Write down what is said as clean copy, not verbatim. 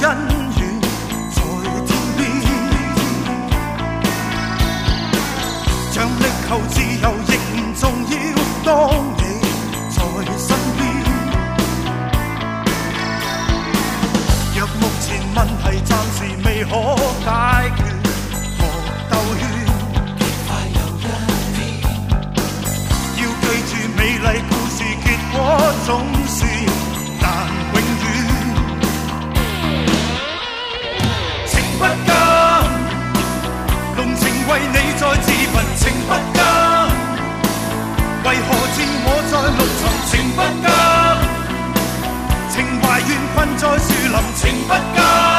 恩怨在天边，像力求自由亦唔重要，當你在身邊。若目前問題暫時未可解決，莫兜圈，極快有一天，要記住美麗故事結果總是難永遠。情不加，濃情為你再自焚，情不加，為何自我在陸沉？情不加，情懷怨困在樹林，情不加。